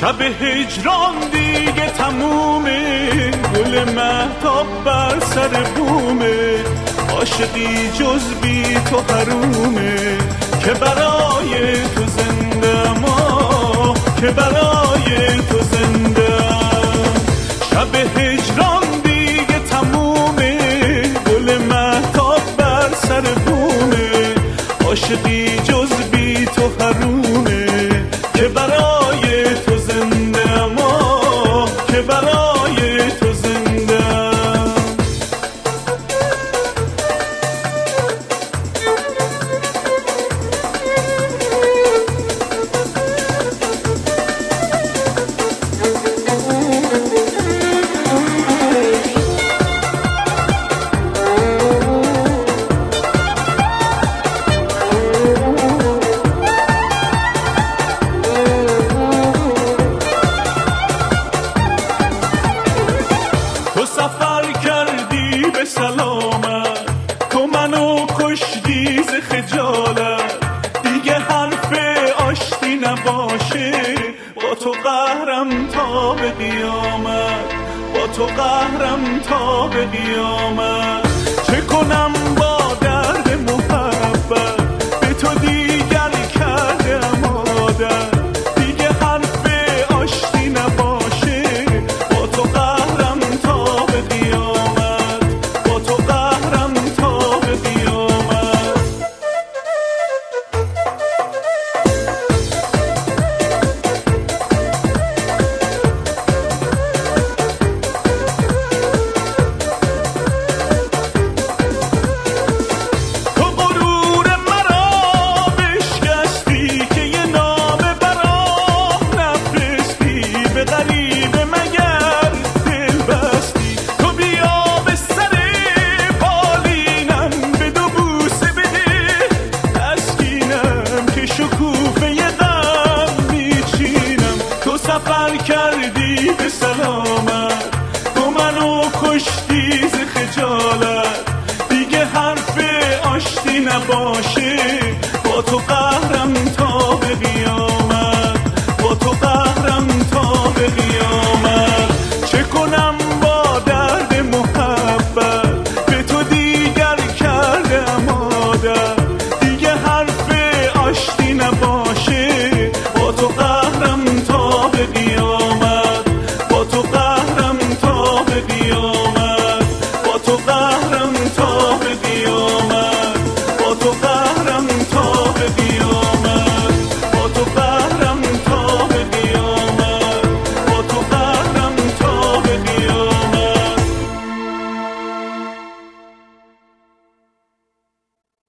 شب هجران دیگه تمومه، گل مهتاب بر سر بومه، عاشقی جز بی تو حرومه، که برای تو زنده ما، که برای تو زنده. شب هجران دیگه تمومه، گل مهتاب بر سر بومه، عاشقی جز بی تو حرومه، که برای تو زنده ما، که برای تو زنده. سفر کردی به سلامت، تو منو کشتی ز خجالت، دیگه حرف آشتی نباشه، با تو قهرم تا به قیامت، با تو قهرم تا به قیامت. چه کنم با درد محبت، به تو دیگر کردم عادت، دیگه حرف آشتی نباشه، با تو قهرم تا به قیامت، با تو قهرم تا به قیامت. تو غرور مرا بشکستی که یه نامه برام نفرستی، به غریبه مگر دل بستی. تو بیا به سر بالینم، به دو بوسه بده تسکینم، که شکوفه غم میچینم. تو سفر کردی به سلامت، تو منو کشتی ز خجالت، دیگه حرف آشتی نباشه، با تو